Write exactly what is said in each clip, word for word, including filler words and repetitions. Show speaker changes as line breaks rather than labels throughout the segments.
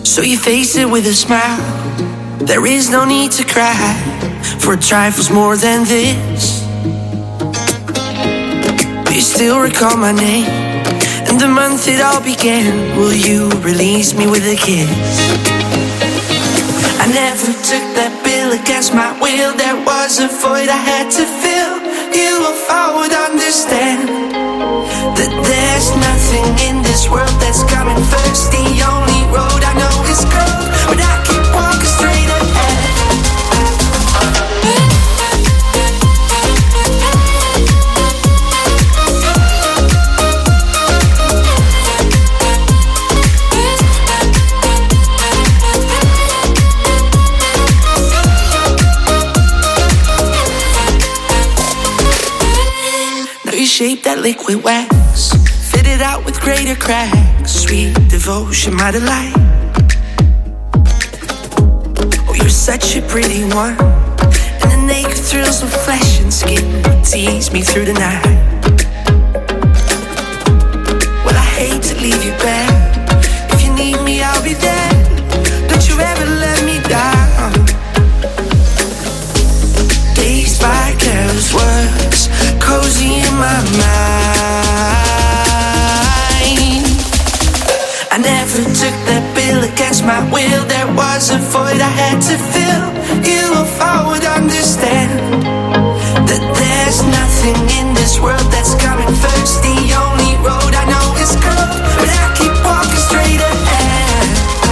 So you face it with a smile. There is no need to cry, for trifles more than this. Do you still recall my name and the month it all began? Will you release me with a kiss? I never took that bill against my will. There was a void I had to fill. You, if I would understand that there's nothing in this world that's coming first. The only road I know is curved, but I keep walking straight ahead. Shape that liquid wax, fit it out with greater cracks. Sweet devotion, my delight. Oh, you're such a pretty one, and the naked thrills of flesh and skin tease me through the night. Well, I hate to leave you back. If you need me, I'll be there. Don't you ever let me down. Dazed by careless words, cozy in my mind. I never took that bill against my will. There was a void I had to fill. You, if I would understand that there's nothing in this world that's coming first. The only road I know is curved, but I keep walking straight ahead.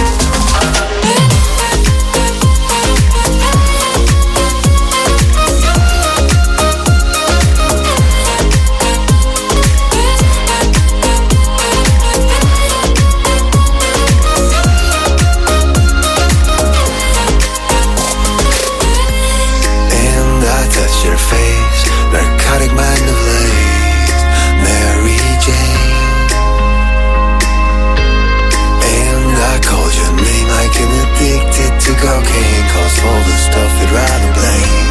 Cocaine calls for the stuff you'd rather blame.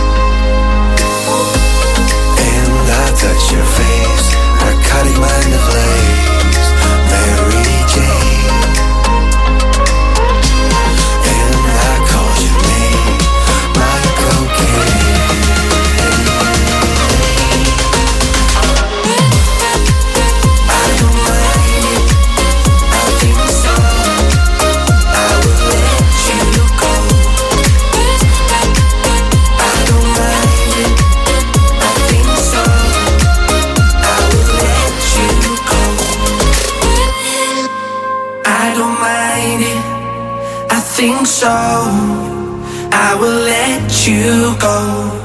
And I touch your face, narcotic mind ablaze, Mary Jane. And I called your name, my cocaine. I don't mind it, I think so. I will let you go. I don't mind it, I think so. I will let you go. I don't mind it, I think so. I will let you go.